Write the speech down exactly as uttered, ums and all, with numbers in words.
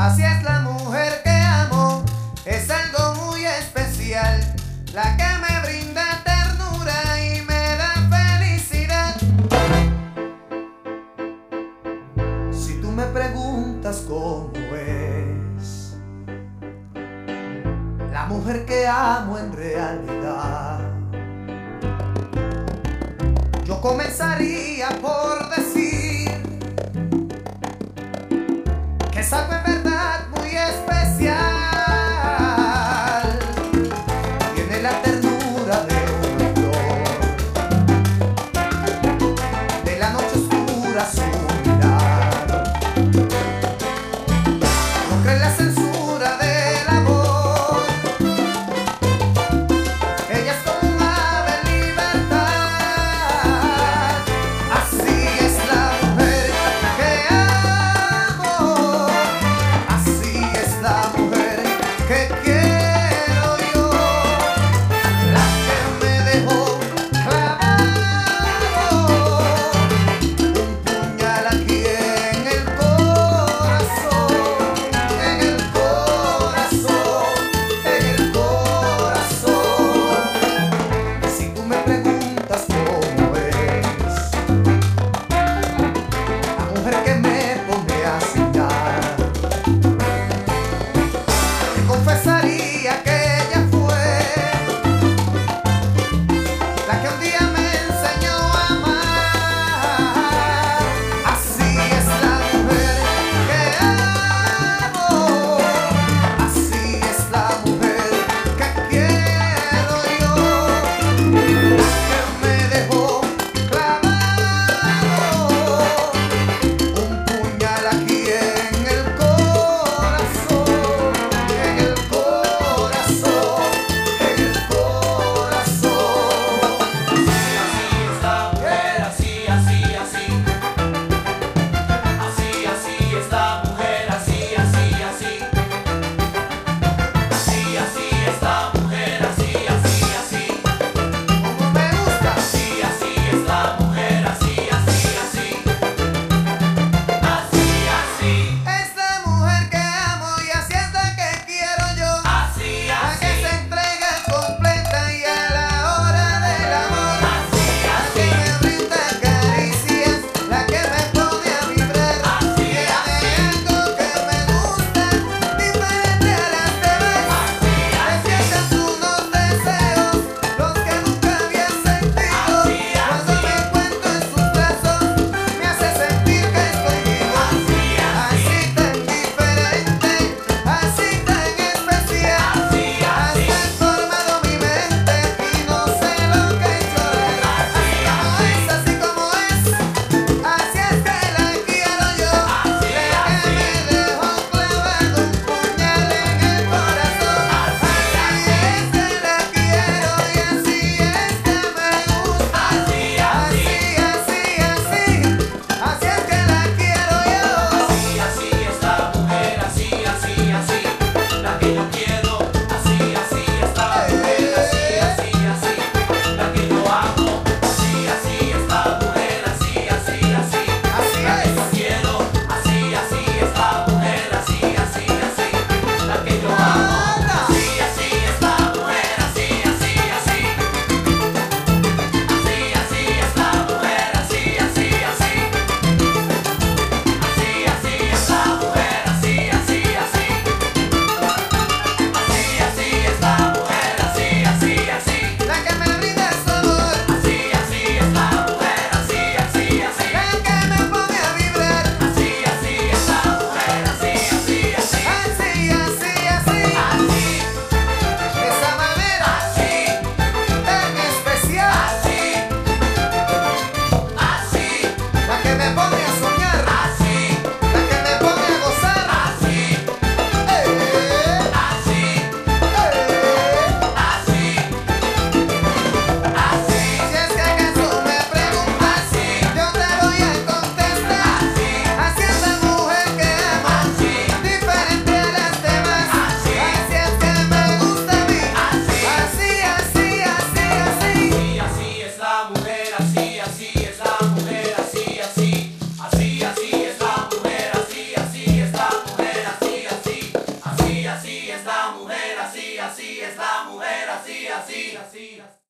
Así es la mujer que amo, es algo muy especial, la que me brinda ternura y me da felicidad. Si tú me preguntas cómo es la mujer que amo en realidad, yo comenzaría por decir que es algo en verdad muy especial. Tiene la ternura de una flor, de la noche oscura su mirar, no cree en la censura del amor. Ella es como un ave en libertad. Así es la mujer que amo, la mujer, así, así es la mujer, así, así, así, así.